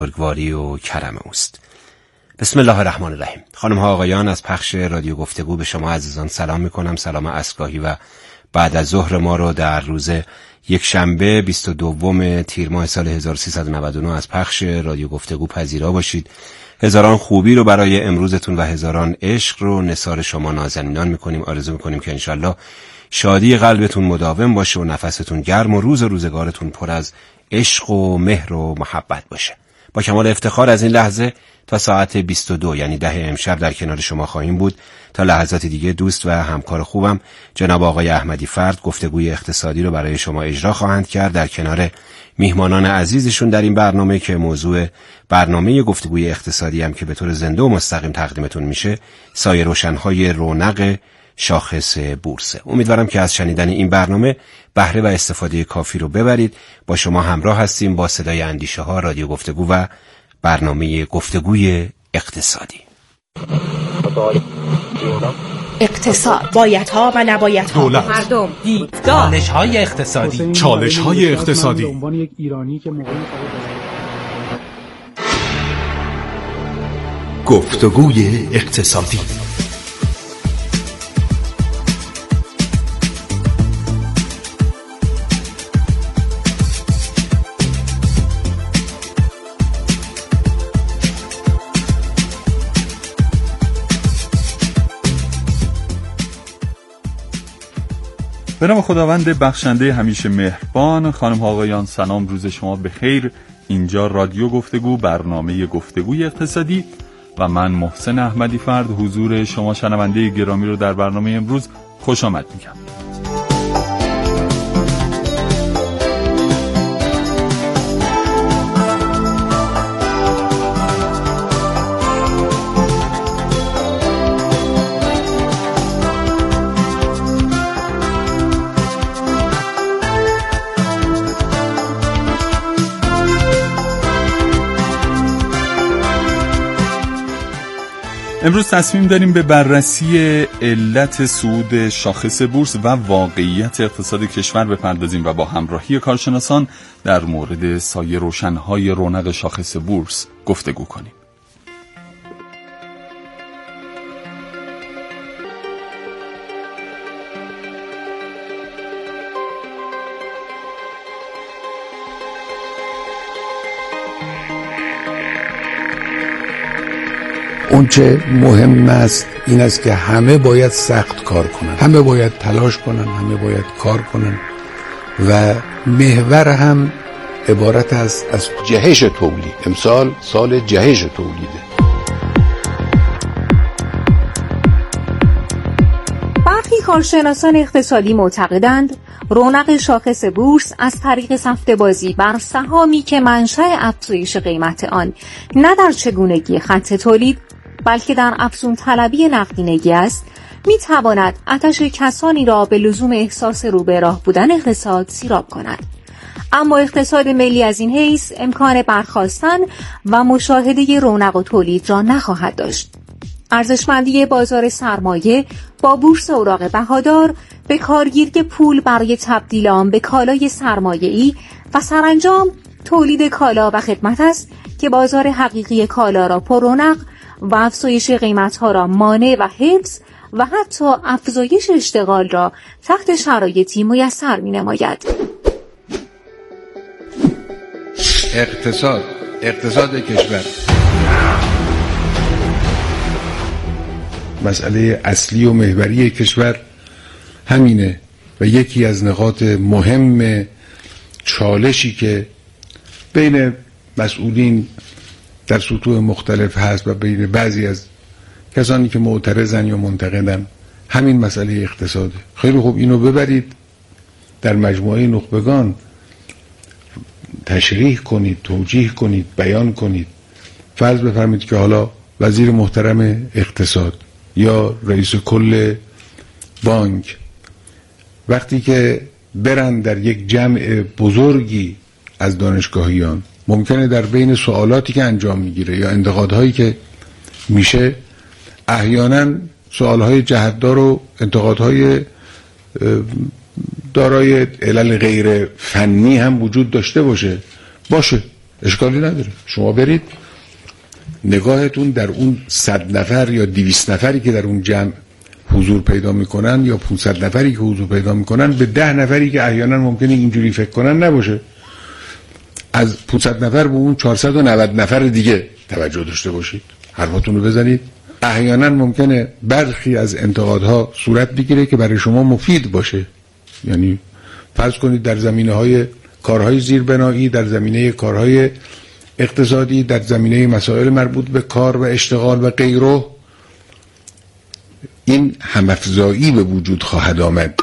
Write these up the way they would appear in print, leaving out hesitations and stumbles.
بزرگواری و کرم اوست. بسم الله الرحمن الرحیم. خانم ها آقایان، از پخش رادیو گفتگو به شما عزیزان سلام میکنم. سلام عصرگاهی و بعد از ظهر ما رو در روز یکشنبه 22 تیر ماه سال 1399 از پخش رادیو گفتگو پذیرا باشید. هزاران خوبی رو برای امروزتون و هزاران عشق رو نثار شما نازنینان میکنیم. آرزو میکنیم که انشالله شادی قلبتون مداوم باشه و نفستون گرم و روزگارتون پر از عشق و مهر و محبت باشه. با کمال افتخار از این لحظه تا ساعت 22 یعنی 10 امشب در کنار شما خواهیم بود. تا لحظات دیگه دوست و همکار خوبم جناب آقای احمدی فرد گفتگوی اقتصادی رو برای شما اجرا خواهند کرد در کنار میهمانان عزیزشون در این برنامه که موضوع برنامه گفتگوی اقتصادی هم که به طور زنده و مستقیم تقدیمتون میشه سایه روشن‌های رونق شاخص بورسه. امیدوارم که از شنیدن این برنامه بهره و استفاده کافی رو ببرید. با شما همراه هستیم با صدای اندیشه ها، رادیو گفتگو و برنامه گفتگوی اقتصادی. اقتصاد، بایدها و نبایدها، دولت، مردم، دیدگاه، چالش‌های اقتصادی، چالش‌های اقتصادی. به عنوان یک ایرانی که موقعی گفتگوی اقتصادی. به نام خداوند بخشنده همیشه مهربان. خانم ها آقایان سلام، روز شما بخیر. اینجا رادیو گفتگو، برنامه گفتگوی اقتصادی و من محسن احمدی فرد حضور شما شنونده گرامی رو در برنامه امروز خوش آمد میگم. امروز تصمیم داریم به بررسی علت صعود شاخص بورس و واقعیت اقتصاد کشور بپردازیم و با همراهی کارشناسان در مورد سایه روشن‌های رونق شاخص بورس گفتگو کنیم. اون چه مهم است این است که همه باید سخت کار کنن، همه باید تلاش کنن، همه باید کار کنن و محور هم عبارت است از جهش تولید. امسال سال جهش تولیده. برخی کارشناسان اقتصادی معتقدند رونق شاخص بورس از طریق سفته بازی بر سهامی که منشأ افزایش قیمت آن نه در چگونگی خط تولید بلکه در افزون طلبی نقدینگی است، میتواند آتش کسانی را به لزوم احساس رو به راه بودن اقتصاد سیراب کند. اما اقتصاد ملی از این حیث امکان برخاستن و مشاهده رونق و تولید را نخواهد داشت. ارزشمندی بازار سرمایه با بورس اوراق بهادار به کارگیری پول برای تبدیل آن به کالای سرمایه‌ای و سرانجام تولید کالا و خدمت است که بازار حقیقی کالا را پر رونق و افزایش قیمت‌ها را مانع و حفظ و حتی افزایش اشتغال را تحت شرایطی میسر می‌نماید. اقتصاد کشور مسئله اصلی و محوری کشور همینه و یکی از نقاط مهم چالشی که بین مسئولین در سطوح مختلف هست و بین بعضی از کسانی که معترضن یا منتقدن همین مسئله اقتصاده. خیلی خوب اینو ببرید در مجموعه نخبگان تشریح کنید، توجیه کنید، بیان کنید. فرض بفرمایید که حالا وزیر محترم اقتصاد یا رئیس کل بانک وقتی که برن در یک جمع بزرگی از دانشگاهیان ممکنه در بین سوالاتی که انجام میگیره یا انتقادهایی که میشه احیانا سوالهای جهتدار و انتقادهای دارای علل غیر فنی هم وجود داشته باشه اشکالی نداره. شما برید نگاهتون در اون 100 نفر یا 200 نفری که در اون جمع حضور پیدا میکنن یا 500 نفری که حضور پیدا میکنن به 10 نفری که احیانا ممکنه اینجوری فکر کنن نباشه. از 500 نفر به اون 490 نفر دیگه توجه داشته باشید، حرفاتون رو بزنید. احیانا ممکنه برخی از انتقادها صورت بگیره که برای شما مفید باشه. یعنی فرض کنید در زمینه‌های کارهای زیربنایی، در زمینه کارهای اقتصادی، در زمینه مسائل مربوط به کار و اشتغال و غیره، این هم‌افزایی به وجود خواهد آمد.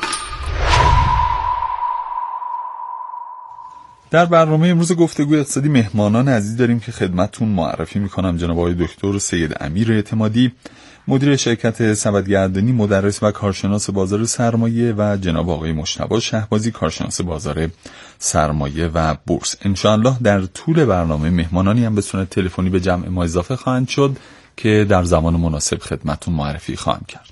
در برنامه امروز گفتگوی اقتصادی مهمانان عزیز داریم که خدمتتون معرفی میکنم. جناب آقای دکتر سید امیر اعتمادی، مدیر شرکت سبدگردانی، مدرس و کارشناس بازار سرمایه، و جناب آقای مجتبی شهبازی، کارشناس بازار سرمایه و بورس. انشاءالله در طول برنامه مهمانانی هم به صورت تلفنی به جمع ما اضافه خواهند شد که در زمان مناسب خدمتتون معرفی خواهم کرد.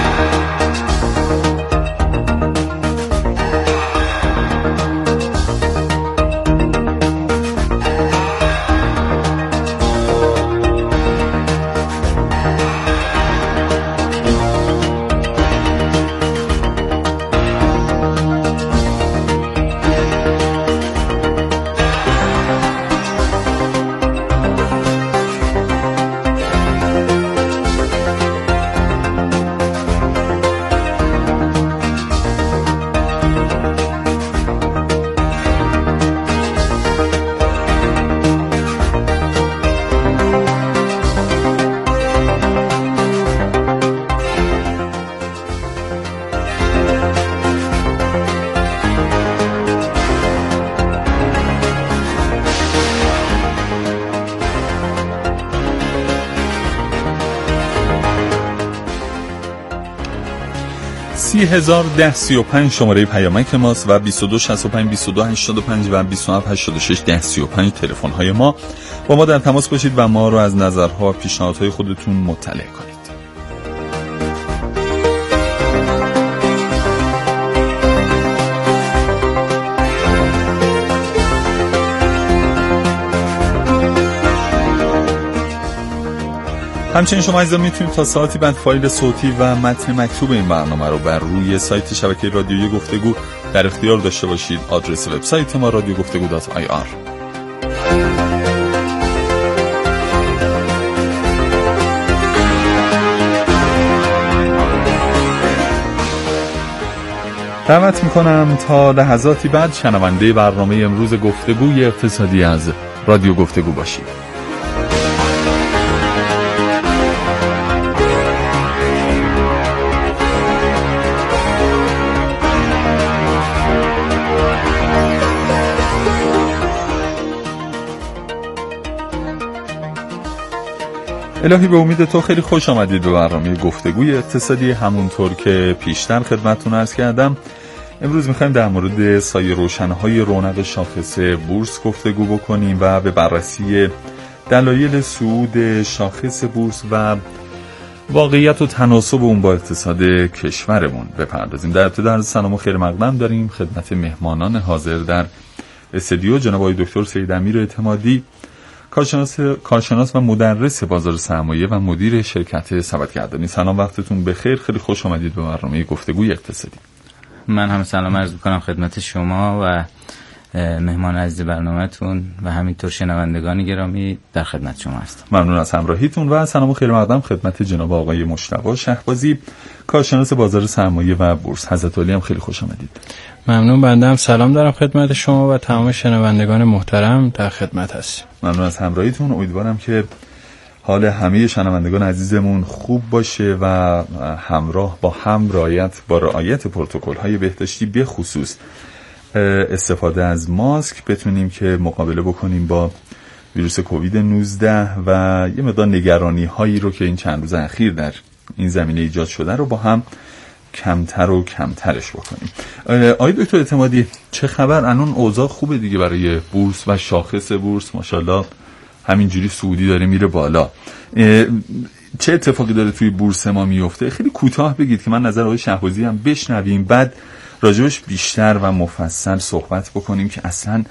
301035 شماره پیامک ماست و 2265 2285 و 2786 1035 تلفن های ما. با ما در تماس باشید و ما رو از نظرها و پیشنهادهای خودتون مطلع کنید. همچنین شما عزیزان میتونید تا ساعتی بعد فایل صوتی و متن مکتوب این برنامه رو بر روی سایت شبکه رادیویی گفتگو در اختیار داشته باشید. آدرس وبسایت ما radiogoftegu.ir. دعوت میکنم تا لحظاتی بعد شنونده برنامه امروز گفتگوی اقتصادی از رادیو گفتگو باشید. الهی به امید تو خیلی خوش آمدید به برنامه گفتگوی اقتصادی. همونطور که پیشتر خدمتتون عرض کردم، امروز میخوایم در مورد سایه روشن‌های رونق شاخص بورس گفتگو بکنیم و به بررسی دلایل صعود شاخص بورس و واقعیت و تناسب اون با اقتصاد کشورمون بپردازیم. در ابتدا سلام و خیر مقدم داریم خدمت مهمانان حاضر در استودیو. جناب آقای دکتر سید امیر اعتمادی، کارشناس و مدرس بازار سرمایه و مدیر شرکت سبدگردانی. سلام، وقتتون بخیر. خیلی خوش آمدید به برنامه گفتگوی اقتصادی. من هم سلام عرض می‌کنم خدمت شما و مهمان عزیز برنامه‌تون و همینطور شنوندگان گرامی. در خدمت شما هستم. ممنون از همراهیتون و سلام و خیر مقدم خدمت جناب آقای مجتبی شهبازی، کارشناس بازار سرمایه و بورس. حضرت علی هم خیلی خوش آمدید. ممنون. بنده هم سلام دارم خدمت شما و تمام شنوندگان محترم. در خدمت هستیم. ممنون از همراهیتون. امیدوارم که حال همه شنوندگان عزیزمون خوب باشه و همراه با رعایت پروتکل‌های بهداشتی، به خصوص استفاده از ماسک، بتونیم که مقابله بکنیم با ویروس کووید 19 و یه مقدار نگرانی هایی رو که این چند روز اخیر در این زمینه ایجاد شده رو با هم کمتر و کمترش بکنیم. آقای دکتر اعتمادی، چه خبر؟ الان اوضاع خوبه دیگه برای بورس و شاخص بورس، ماشاءالله همینجوری صعودی داره میره بالا. چه اتفاقی داره توی بورس ما میفته؟ خیلی کوتاه بگید که من نظر آقای شهبازی هم بشنویم، بعد راجبش بیشتر و مفصل صحبت بکنیم که اصلا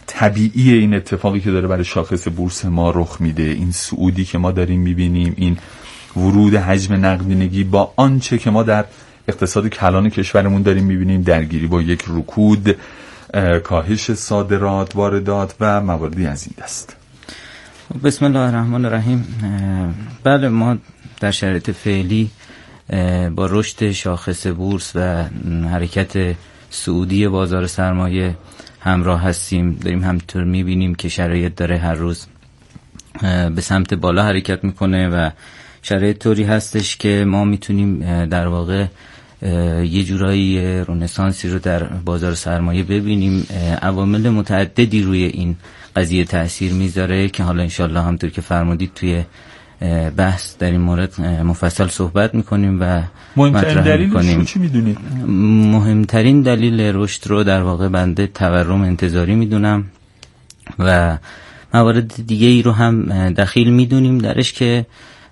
طبیعی این اتفاقی که داره برای شاخص بورس ما رخ میده، این صعودی که ما داریم میبینیم، این ورود حجم نقدینگی با آنچه که ما در اقتصاد کلان کشورمون داریم میبینیم، درگیری با یک رکود، کاهش صادرات، واردات و مواردی از این دست. بسم الله الرحمن الرحیم. بله، ما در شرایط فعلی با رشد شاخص بورس و حرکت صعودی بازار سرمایه همراه هستیم. داریم همینطور میبینیم که شرایط داره هر روز به سمت بالا حرکت میکنه و شرایط طوری هستش که ما میتونیم در واقع یه جورایی رنسانسی رو در بازار سرمایه ببینیم. عوامل متعددی روی این قضیه تأثیر میذاره که حالا انشالله همطور که فرمودید توی بحث در این مورد مفصل صحبت میکنیم و مهمترین دلیلش رو چی میدونید؟ مهمترین دلیل رشد رو در واقع بنده تورم انتظاری میدونم و موارد دیگه ای رو هم دخیل میدونیم درش که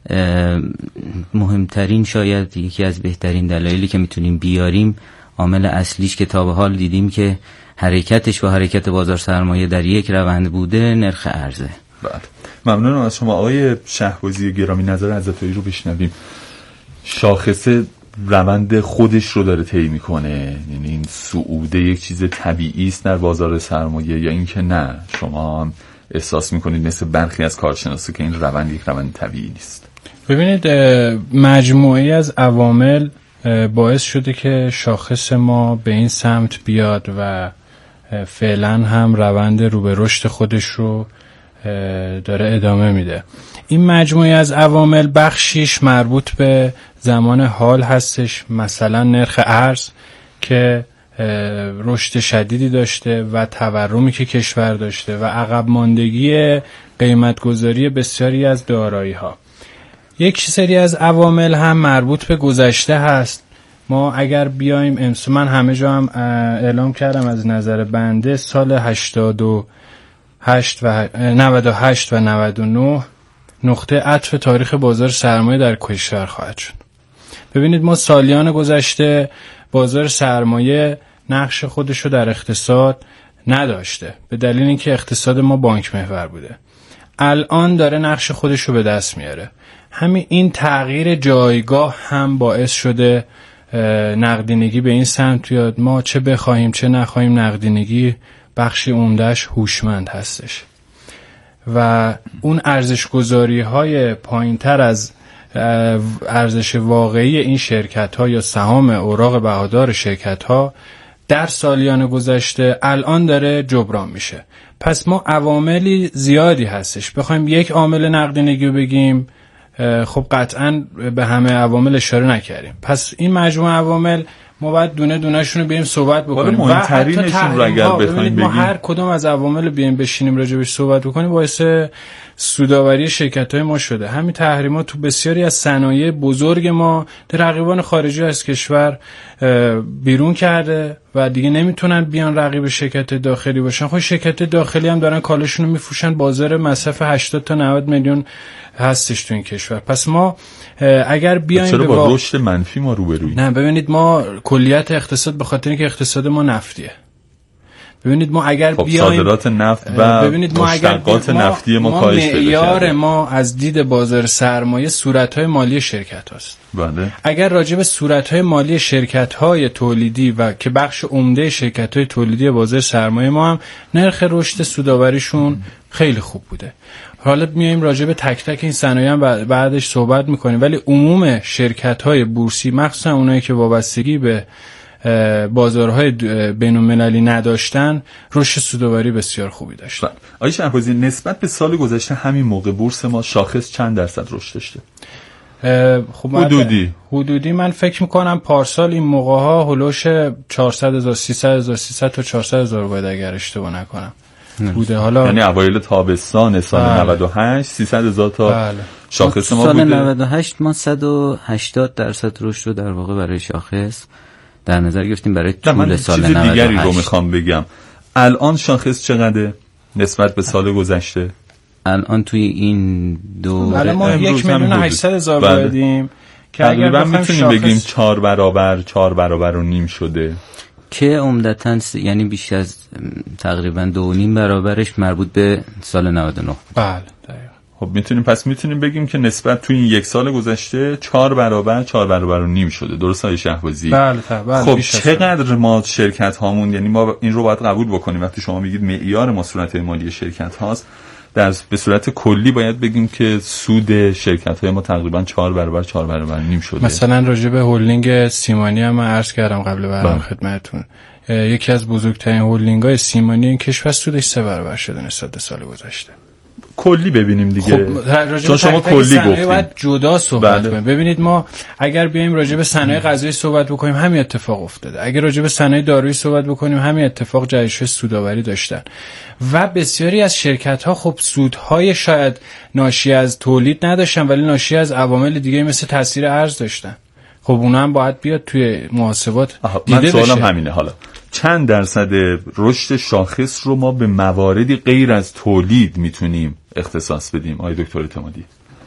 مهمترین، شاید یکی از بهترین دلایلی که میتونیم بیاریم، عامل اصلیش که تا به حال دیدیم که حرکتش با حرکت بازار سرمایه در یک روند بوده، نرخ ارزه. بله، ممنونم از شما آقای شهبازی گرامی. نظر عزتایی رو بشنویم. شاخص روند خودش رو داره طی میکنه، یعنی این صعود یک چیز طبیعی است در بازار سرمایه، یا اینکه نه شما هم احساس میکنید مثل برخی از کارشناسا که این روند یک روند طبیعی نیست؟ ببینید، مجموعی از عوامل باعث شده که شاخص ما به این سمت بیاد و فعلا هم روند رو به رشد خودش رو داره ادامه میده. این مجموعی از عوامل بخشیش مربوط به زمان حال هستش، مثلا نرخ ارز که رشد شدیدی داشته و تورمی که کشور داشته و عقب ماندگی قیمتگذاری بسیاری از دارایی ها. یک سری از عوامل هم مربوط به گذشته هست. ما اگر بیایم امسال، من همه جا هم اعلام کردم از نظر بنده، سال 98 و 99 نقطه عطف تاریخ بازار سرمایه در کشور خواهد شد. ببینید، ما سالیان گذشته بازار سرمایه نقش خودشو در اقتصاد نداشته به دلیل اینکه اقتصاد ما بانک محور بوده. الان داره نقش خودشو به دست میاره. همین این تغییر جایگاه هم باعث شده نقدینگی به این سمت بیاد. ما چه بخواهیم چه نخواهیم، نقدینگی بخشی عمده‌اش هوشمند هستش و اون ارزش‌گذاری های پایین‌تر از ارزش واقعی این شرکت ها یا سهام اوراق بهادار شرکت ها در سالیان گذشته الان داره جبران میشه. پس ما عواملی زیادی هستش. بخوایم یک عامل نقدینگی رو بگیم، خب قطعاً به همه عوامل اشاره نکردیم. پس این مجموعه عوامل ما باید دونه دونه شون رو بریم صحبت بکنیم و مهمترینشون رو اگر بخوایم بگیم، ما هر کدوم از عوامل رو بریم بشینیم راجعش صحبت بکنیم، باعث سودآوری شرکت‌های ما شده. همین تحریمات تو بسیاری از صنایع بزرگ ما رقیبان خارجی از کشور بیرون کرده و دیگه نمیتونن بیان رقیب شرکت داخلی باشن. خب شرکت داخلی هم دارن کالاشون رو میفروشن، بازار مصرف 80 تا 90 میلیون هستش تو این کشور. پس ما اگر بیایم چرا با رشد منفی ما روبروییم؟ نه، ببینید، ما کلیت اقتصاد به خاطر اینکه اقتصاد ما نفتیه. ببینید ما اگر بیایم صادرات نفت و مشتقات نفتی ما کاهش پیدا کرده. معیار ما از دید بازار سرمایه صورت‌های مالی شرکت هاست. بله. اگر راجع به صورت‌های مالی شرکت‌های تولیدی و که بخش عمده شرکت‌های تولیدی بازار سرمایه ما هم نرخ رشد سودآوریشون خیلی خوب بوده. حالا میایم راجع به تک تک این صنایع هم بعدش صحبت می‌کنیم، ولی عموم شرکت‌های بورسی، مخصوصا اونایی که وابستگی به بازارهای بین‌المللی نداشتن، رشد سودآوری بسیار خوبی داشت. آقای شهبازی، نسبت به سال گذشته همین موقع بورس ما شاخص چند درصد رشد داشته؟ خب حدودی من فکر میکنم پارسال این موقع ها هلوش 400,000 300,000 تا 400,000 باید اگر اشتباه نکنم بوده. حالا یعنی اوایل تابستان سال 98 300,000 تا شاخص ما بوده. سال 98 ما 180% رشد رو در واقع برای شاخص در نظر گرفتیم برای طول سال 98. چیز دیگری رو میخوام بگم، الان شاخص چقدره نسبت به سال گذشته؟ الان توی این دوره ما 1,800,000 دادیم که اگر میتونیم بگیم 4 برابر و نیم شده. که عمدتاً یعنی بیش از تقریباً 2.5 برابرش مربوط به سال 99. بله دقیقاً. خب میتونیم بگیم که نسبت تو این یک سال گذشته 4 برابر و نیم شده. درست های شهبازی؟ بله. خب چقدر ما شرکت هامون، یعنی ما این رو باید قبول بکنیم وقتی شما میگید معیار ما صورت مالی شرکت هاست، به صورت کلی باید بگیم که سود شرکت های ما تقریبا 4 برابر نیم شده. مثلا راجع به هلدینگ سیمانی هم من عرض کردم قبل برنامه خدمتتون، یکی از بزرگترین هلدینگ های سیمانی این کشور سودش 3 برابر شده نسبت به سال گذشته. کلی ببینیم دیگه. چون شما کلی گفتید باید جدا صحبت کنیم. ببینید ما اگر بیایم راجع به صنایع غذایی صحبت بکنیم همین اتفاق افتاده. اگر راجع به صنایع دارویی صحبت بکنیم همین اتفاق جهش سودآوری داشتن. و بسیاری از شرکت ها خب سودهای شاید ناشی از تولید نداشتن ولی ناشی از عوامل دیگه مثل تاثیر ارز داشتن. خب اونا هم باید بیاد توی محاسبات دیده بشه. من سوالم همینه. حالا چند درصد رشد شاخص رو ما به مواردی غیر از تولید میتونیم اختصاص بدیم آقای دکتر اعتمادی؟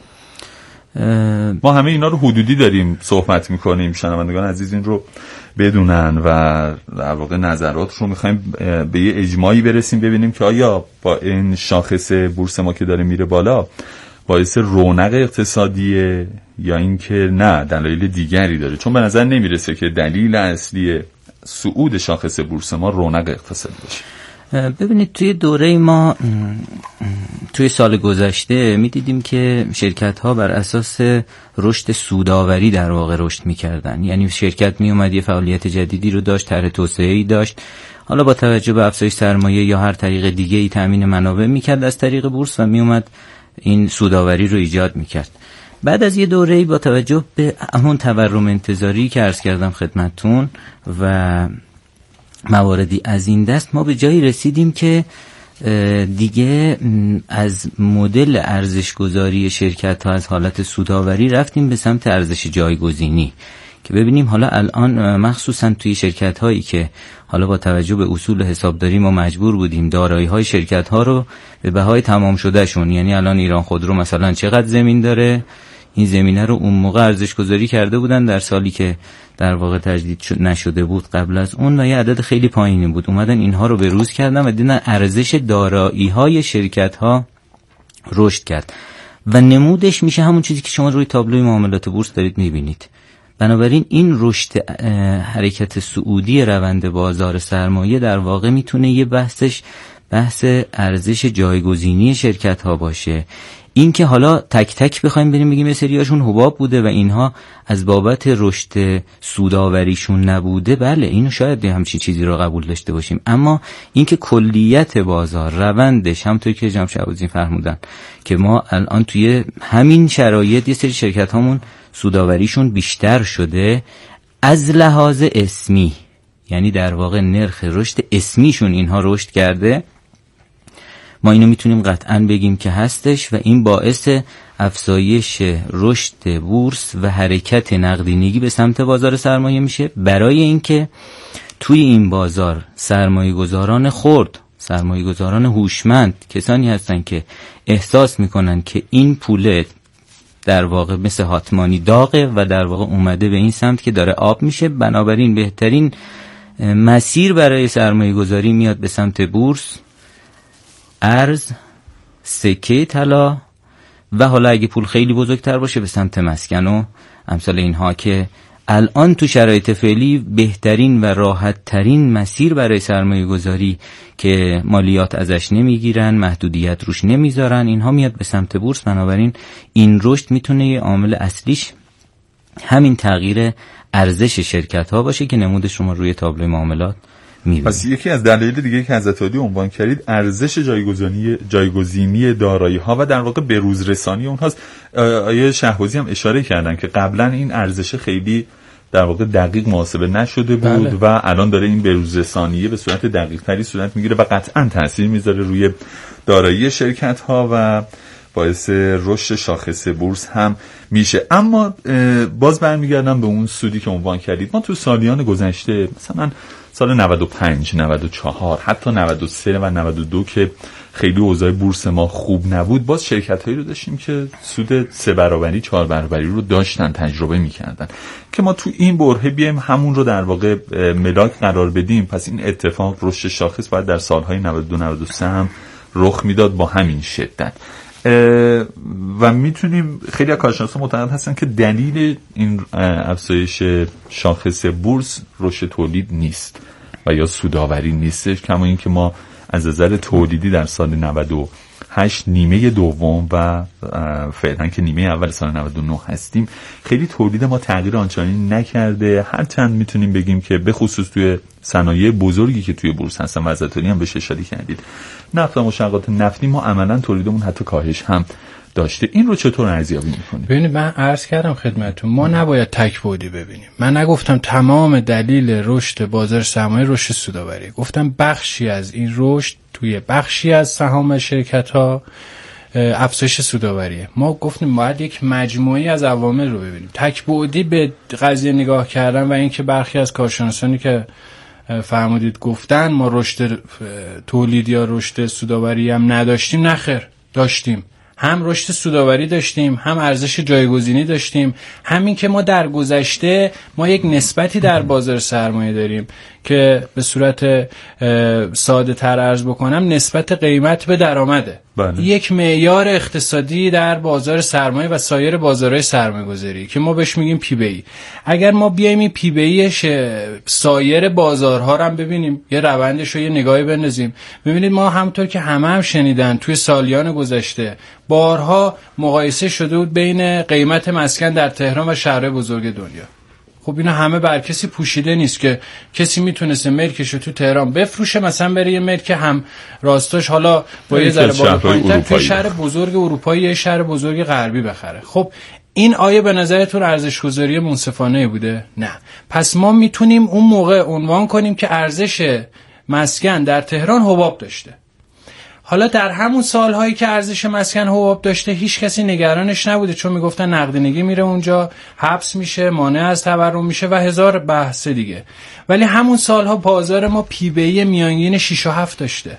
ما همه اینا رو حدودی داریم صحبت میکنیم، شنوندگان عزیز این رو بدونن و در واقع نظرات رو میخوایم به یه اجماعی برسیم، ببینیم که آیا با این شاخص بورس ما که داره میره بالا باعث رونق اقتصادیه یا اینکه نه دلایل دیگری داره. چون به نظر نمیرسه که دلیل اصلی صعود شاخص بورس ما رونق اقتصادی باشه. ببینید توی دوره ما توی سال گذشته میدیدیم که شرکت ها بر اساس رشد سودآوری در واقع رشد میکردن. یعنی شرکت میومد یه فعالیت جدیدی رو داشت، طرح توسعه‌ای داشت، حالا با توجه به افزایش سرمایه یا هر طریق دیگه ای تامین منابع میکرد از طریق بورس و میومد این سودآوری رو ایجاد میکرد. بعد از یه دوره‌ای با توجه به همون تورم انتظاری که عرض کردم خدمتتون و مواردی از این دست، ما به جایی رسیدیم که دیگه از مدل ارزش‌گذاری شرکت‌ها از حالت سودآوری رفتیم به سمت ارزش جایگزینی که ببینیم حالا الان مخصوصا توی شرکت‌هایی که حالا با توجه به اصول حسابداری ما مجبور بودیم دارایی‌های شرکت‌ها رو به بهای تمام شده شون، یعنی الان ایران خودرو مثلا چقدر زمین داره، این زمینه رو اون موقع ارزش گذاری کرده بودن در سالی که در واقع تجدید نشده بود قبل از اون و یه عدد خیلی پایینی بود، اومدن اینها رو به روز کردن و دیدن ارزش دارایی‌های شرکت‌ها رشد کرد و نمودش میشه همون چیزی که شما روی تابلوی معاملات بورس دارید میبینید. بنابراین این رشد حرکت صعودی روند بازار سرمایه در واقع میتونه یه بحث ارزش جایگزینی شرکت‌ها باشه. این که حالا تک تک بخوایم بریم بگیم یه سریاشون حباب بوده و اینها از بابت رشد سودآوریشون نبوده، بله اینو شاید همچین چیزی رو قبول داشته باشیم، اما این که کلیت بازار روندش همونطور که جناب شهبازی فرمودن که ما الان توی همین شرایط یه سری شرکت هامون سودآوریشون بیشتر شده از لحاظ اسمی، یعنی در واقع نرخ رشد اسمیشون اینها رشد کرده، ما اینو میتونیم قطعاً بگیم که هستش و این باعث افزایش رشد بورس و حرکت نقدینگی به سمت بازار سرمایه میشه، برای اینکه توی این بازار سرمایه گذاران خرد، سرمایه گذاران هوشمند، کسانی هستن که احساس میکنن که این پول در واقع مثل هاتمانی داغه و در واقع اومده به این سمت که داره آب میشه، بنابراین بهترین مسیر برای سرمایه گذاری میاد به سمت بورس، ارز، سکه طلا و حالا اگه پول خیلی بزرگتر باشه به سمت مسکن و امثال اینها که الان تو شرایط فعلی بهترین و راحت ترین مسیر برای سرمایه گذاری که مالیات ازش نمیگیرن، محدودیت روش نمیذارن، اینها میاد به سمت بورس. بنابراین این رشد میتونه یه عامل اصلیش همین تغییر ارزش شرکت ها باشه که نمودش شما روی تابلوی معاملات می‌بینید. پس یکی از دلایل دیگه که حضرت عالی عنوان کردید ارزش جایگزینی دارایی ها و در واقع بروز رسانی اونهاست. آیه شهبازی هم اشاره کردن که قبلا این ارزش خیلی در واقع دقیق محاسبه نشده بود بله. و الان داره این بروز رسانیه به صورت دقیق تری صورت میگیره و قطعا تاثیر میذاره روی دارایی شرکت ها و باعث رشد شاخص بورس هم میشه. اما باز برمیگردم به اون سودی که عنوان کردید. ما تو سالیان گذشته مثلا سال 95 94 حتی 93 و 92 که خیلی اوضاع بورس ما خوب نبود، باز شرکت‌هایی رو داشتیم که سود 3 برابری 4 برابری رو داشتن، تجربه می‌کردن. که ما تو این برهه بیایم همون رو در واقع ملاک قرار بدیم، پس این اتفاق رشد شاخص باید در سال‌های 92 93 هم رخ میداد با همین شدت. و میتونیم، خیلی از کارشناسان معتقد هستن که دلیل این افزایش شاخص بورس رشد تولید نیست و یا سودآوری نیستش، کما اینکه ما از نظر تولیدی در سال 98 نیمه دوم و فعلا که نیمه اول سال 99 هستیم، خیلی تولید ما تغییر آنچنانی نکرده. هرچند میتونیم بگیم که به خصوص توی صنایع بزرگی که توی بورس هستن و ازتونی هم بهش اشاره کردید، نفت و مشتقات نفتی، ما عملا تولیدمون حتی کاهش هم داشته. این رو چطور ارزیابی می‌کنید؟ ببینید من عرض کردم خدمتتون، ما نباید تک بعدی ببینیم. من نگفتم تمام دلیل رشد بازار سرمایه رشد سودآوری، گفتم بخشی از این رشد توی بخشی از سهام شرکت‌ها افزایش سودآوریه. ما گفتیم باید یک مجموعه از عوامل رو ببینیم. تک بعدی به قضیه نگاه کردن و اینکه برخی از کارشناسانی که فرمودید گفتن ما رشد تولید یا رشد سودآوری هم نداشتیم، نخیر، داشتیم. هم رشد سودآوری داشتیم، هم ارزش جایگزینی داشتیم. همین که ما در گذشته ما یک نسبتی در بازار سرمایه داریم که به صورت ساده تر عرض بکنم نسبت قیمت به درآمده. بله. یک معیار اقتصادی در بازار سرمایه و سایر بازارهای سرمایه گذاری که ما بهش میگیم پی بی. اگر ما بیایم این پی بی سایر بازارها رو هم ببینیم، یه روندش رو یه نگاهی بندازیم، ببینید ما همونطور که همه شنیدن توی سالیان گذشته بارها مقایسه شده بود بین قیمت مسکن در تهران و شهرهای بزرگ دنیا. خب اینا همه بر کسی پوشیده نیست که کسی میتونسته ملکشو تو تهران بفروشه، مثلا بره یه ملک هم راستاش حالا با یه ذره بالا پایین‌تر توی شهر بزرگ اروپایی یا شهر بزرگ غربی بخره. خب این آیه به نظرتون ارزش‌گذاری منصفانه بوده؟ نه. پس ما میتونیم اون موقع عنوان کنیم که ارزش مسکن در تهران حباب داشته. حالا در همون سالهایی که ارزش مسکن حباب داشته هیچ کسی نگرانش نبوده، چون میگفتن نقدینگی میره اونجا، حبس میشه، مانع از تورم میشه و هزار بحث دیگه. ولی همون سالها بازار ما پی بی میانگین 6 و 7 داشته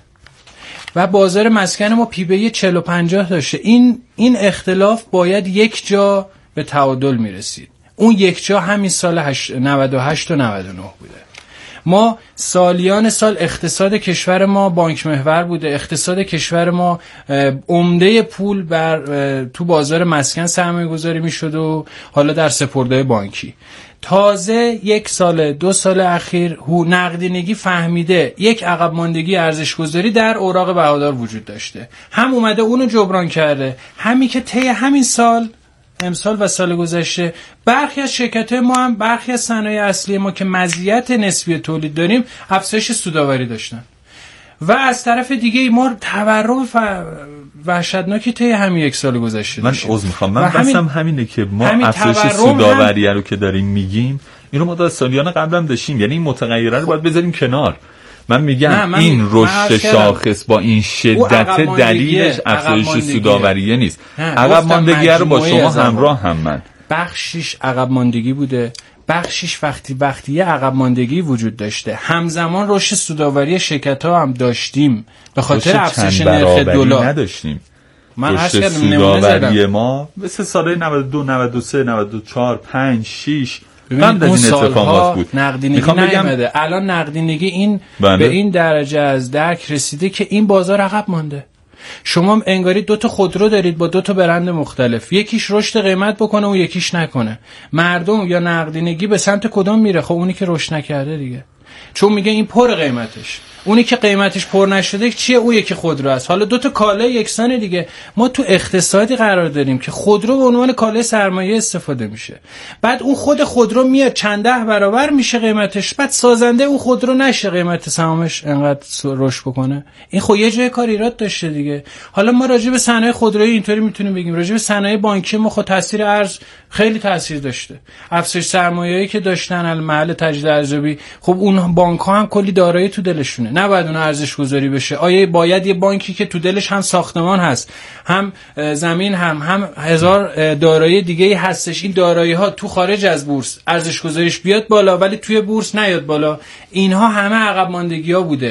و بازار مسکن ما پی بی 40 و 50 داشته. این اختلاف باید یک جا به تعادل میرسید. اون یک جا همین سال 98 و 99 بوده. ما سالیان سال اقتصاد کشور ما بانک محور بوده، اقتصاد کشور ما عمده پول تو بازار مسکن سرمایه گذاری می شد و حالا در سپرده بانکی. تازه 1 سال 2 سال اخیر نقدینگی فهمیده یک عقب ماندگی ارزش گذاری در اوراق بهادار وجود داشته، هم اومده اونو جبران کرده، همین که طی همین سال امسال و سال گذشته برخی از شرکت‌های ما هم برخی از صنایع اصلی ما که مزیت نسبی تولید داریم افزایش سودآوری داشتن و از طرف دیگه ما تورم وحشتناکی طی همین 1 سال گذشته داشتیم. من عذر می‌خوام، من بحثم همینه که ما افزایش سودآوری رو که داریم میگیم این رو ما در سالیان قبل هم داشتیم، یعنی این متغیره رو باید بذاریم کنار. من میگم این رشد شاخص با این شدت دلیلش افزایش سودآوریه نیست. عقب ماندگی رو با شما همراه هم من. بخشیش عقب ماندگی بوده، بخشیش وقتی عقب ماندگی وجود داشته. همزمان رشد سودآوری شرکت‌ها هم داشتیم به خاطر افزایش نرخ دلار نداشتیم. من رشد سودآوری ما مثل سال 92 93 94 5 6 ببینید اون سالها نقدینگی نیامده. الان نقدینگی این به این درجه از درک رسیده که این بازار عقب مانده. شما انگاری 2 تا خودرو دارید با 2 تا برند مختلف، یکیش رشد قیمت بکنه و یکیش نکنه. مردم یا نقدینگی به سمت کدوم میره؟ خب اونی که رشد نکرده دیگه، چون میگه این پر قیمتش. اونی که قیمتش پر نشده چیه؟ اون یکی خودرو است. حالا 2 تا کالای یکسان دیگه. ما تو اقتصادی قرار داریم که خودرو به عنوان کالای سرمایه استفاده میشه، بعد اون خود خودرو میاد چند ده برابر میشه قیمتش، بعد سازنده اون خودرو نشه قیمت سهامش انقدر رشد بکنه. این خب یه جای کار ایراد داشته دیگه. حالا ما راجع به صنایع خودرویی اینطوری میتونیم بگیم، راجع به صنایع بانکی ما خود تاثیر ارز خیلی تاثیر داشته. افزایش سرمایه‌ای که داشتن محل تجدید ارزیابی، خب اون بانک‌ها هم کلی دارایی تو دلشونه، نباید اون ارزش گذاری بشه. آیا باید یه بانکی که تو دلش هم ساختمان هست، هم زمین، هم هزار دارایی دیگه هستش، این دارایی ها تو خارج از بورس ارزش گذاریش بیاد بالا ولی توی بورس نیاد بالا؟ اینها همه عقب ماندگی ها بوده.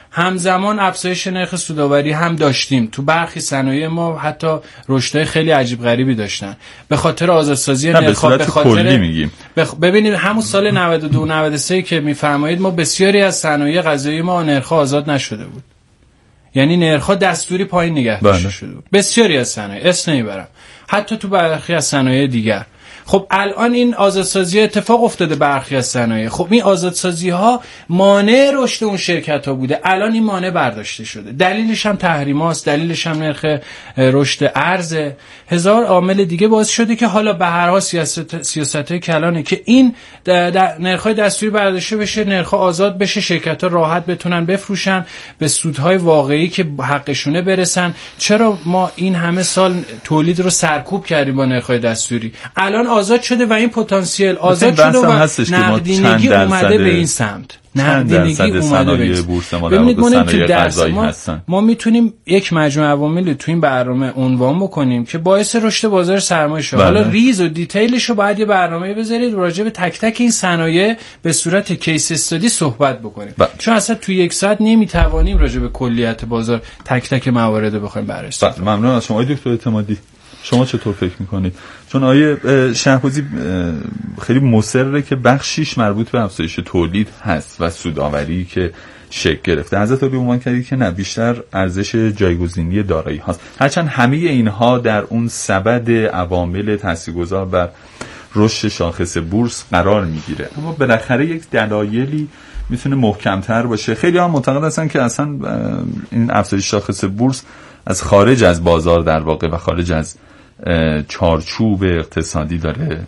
همزمان افزایش نرخ سودآوری هم داشتیم. تو برخی صنایع ما حتی رشدهای خیلی عجیب غریبی داشتن به خاطر آزادسازی نرخ‌ها. به خاطر میگیم ببینید همون سال 92 93 که میفرمایید ما بسیاری از صنایع غذایی ما نرخ‌ها آزاد نشده بود، یعنی نرخ‌ها دستوری پایین نگه داشته شده بود. بسیاری از صنایع اسم نمیبرم، حتی تو برخی از صنایع دیگر. خب الان این آزادسازی اتفاق افتاده برخی از صنایع. خب این آزادسازی ها مانع رشد اون شرکت ها بوده، الان این مانع برداشته شده. دلیلش هم تحریماست، دلیلش هم نرخ رشد ارز، هزار عامل دیگه باعث شده که حالا به هر حال سیاست‌های کلانه که این نرخ‌های دستوری برداشته بشه، نرخ‌ها آزاد بشه، شرکت‌ها راحت بتونن بفروشن، به سودهای واقعی که حقشونه برسن. چرا ما این همه سال تولید رو سرکوب کردیم با نرخ‌های دستوری؟ الان آزاد شده و این پتانسیل آزاد شده و نقدینگی اومده به این سمت. نقدینگی اومده به این سمت. ببینید ما تو درس ما میتونیم یک مجموعه عوامل تو این برنامه عنوان بکنیم که باعث رشد بازار سرمایه شه. حالا ریز و دیتیلش رو باید یه برنامه بذارید راجع به تک تک این صنایع به صورت کیس استادی صحبت بکنیم. چون اصلا تو یک ساعت نمیتوانیم راجع به کلیت بازار تک تک موارد رو بخوایم بررسی کنیم. ممنون از شما دکتر اعتمادی. شما چطور فکر میکنید؟ چون آیه شهبازی خیلی مصره که بخشیش مربوط به افزایش تولید هست و سودآوری که شکل گرفته. حضرت علی عنوان کردید که نه، بیشتر ارزش جایگزینی دارایی هاست. هرچند همه اینها در اون سبد عوامل تاثیرگذار بر رشد شاخص بورس قرار میگیره، اما بالاخره یک دلایلی میتونه محکمتر باشه. خیلی هم معتقد هستن که اصلا این افزایش شاخص بورس از خارج از بازار در واقع و خارج از چارچوب اقتصادی داره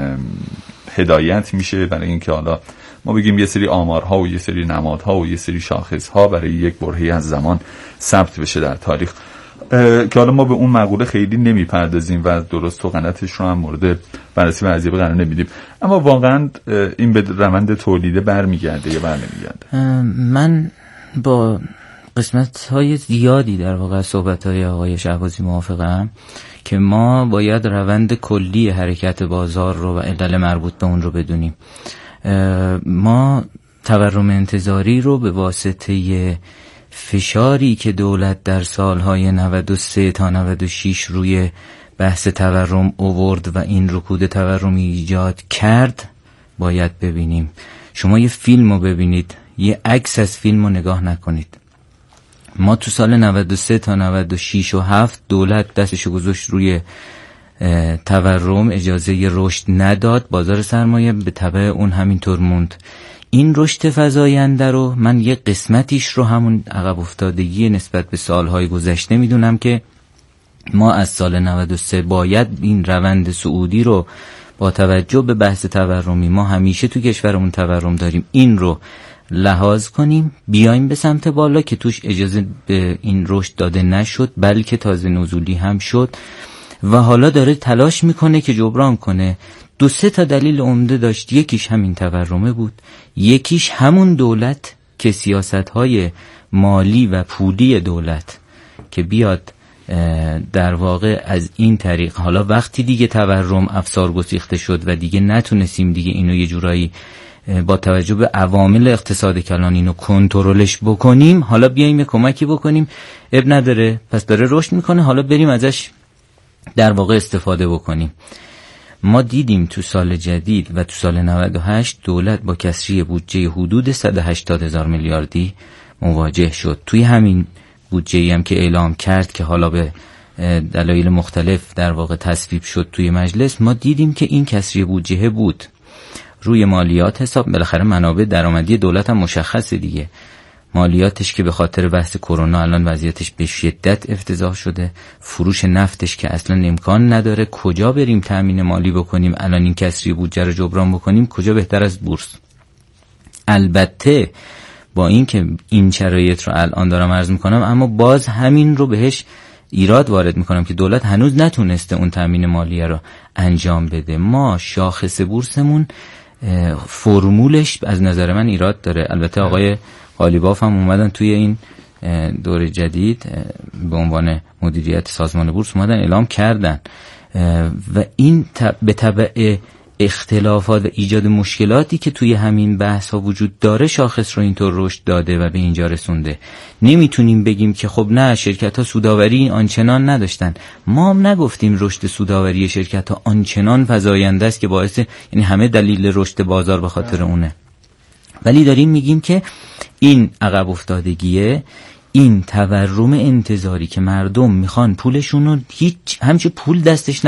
هدایت میشه، برای اینکه حالا ما بگیم یه سری آمارها و یه سری نمادها و یه سری شاخصها برای یک برهه‌ای از زمان ثبت بشه در تاریخ، که حالا ما به اون مقوله خیلی نمیپردازیم و درست و غلطش رو هم مورد بررسی و ارزیابی قرار نمیدیم. اما واقعا این به روند تولیده برمیگرده یا برنمیگرده؟ من با قسمت‌های زیادی در واقع صحبت‌های آقای شهبازی موافقم که ما باید روند کلی حرکت بازار رو و علل مربوط به اون رو بدونیم. ما تورم انتظاری رو به واسطه فشاری که دولت در سالهای 93 تا 96 روی بحث تورم آورد و این رکود تورمی ایجاد کرد باید ببینیم. شما یه فیلم رو ببینید، یه عکس از فیلم رو نگاه نکنید. ما تو سال 93 تا 96 و 7 دولت دستشو گذاشت روی تورم، اجازه رشد نداد، بازار سرمایه به تبع اون همینطور موند. این رشد فزاینده رو من یه قسمتیش رو همون عقب افتادگی نسبت به سالهای گذشته میدونم که ما از سال 93 باید این روند صعودی رو با توجه به بحث تورمی، ما همیشه تو کشورمون تورم داریم، این رو لحاظ کنیم، بیایم به سمت بالا که توش اجازه به این رشد داده نشد بلکه تازه نزولی هم شد و حالا داره تلاش میکنه که جبران کنه. 2-3 تا دلیل عمده داشت، یکیش همین تورمه بود، یکیش همون دولت که سیاست‌های مالی و پولی دولت که بیاد در واقع از این طریق، حالا وقتی دیگه تورم افسار گسیخته شد و دیگه نتونستیم دیگه اینو یه جورایی با توجه به عوامل اقتصاد کلان اینو کنترلش بکنیم، حالا بیایم یه کمکی بکنیم، اب نداره پس داره رشد میکنه، حالا بریم ازش در واقع استفاده بکنیم. ما دیدیم تو سال جدید و تو سال 98 دولت با کسری بودجه حدود 180,000 میلیاردی مواجه شد. توی همین بودجه‌ای هم که اعلام کرد که حالا به دلایل مختلف در واقع تصویب شد توی مجلس، ما دیدیم که این کسری بودجه بود روی مالیات حساب. بالاخره منابع درآمدی دولت هم مشخصه دیگه، مالیاتش که به خاطر بحث کرونا الان وضعیتش به شدت افتضاح شده، فروش نفتش که اصلا امکان نداره، کجا بریم تامین مالی بکنیم الان این کسری بودجه رو جبران بکنیم؟ کجا بهتر از بورس؟ البته با این که این شرایط رو الان دارم عرض میکنم، اما باز همین رو بهش ایراد وارد میکنم که دولت هنوز نتونسته اون تامین مالی رو انجام بده. ما شاخص بورسمون فرمولش از نظر من ایراد داره. البته آقای قالیباف هم اومدن توی این دور جدید به عنوان مدیریت سازمان بورس اومدن اعلام کردن و این به تبع اختلافات و ایجاد مشکلاتی که توی همین بحث ها وجود داره شاخص رو اینطور رشد داده و به اینجا رسونده. نمیتونیم بگیم که خب نه شرکت ها سودآوری آنچنان نداشتن. ما هم نگفتیم رشد سودآوری شرکت ها آنچنان فزاینده است که باعث، یعنی همه دلیل رشد بازار به خاطر اونه، ولی داریم میگیم که این عقب افتادگیه، این تورم انتظاری که مردم میخوان پولشون رو همچه پول دستش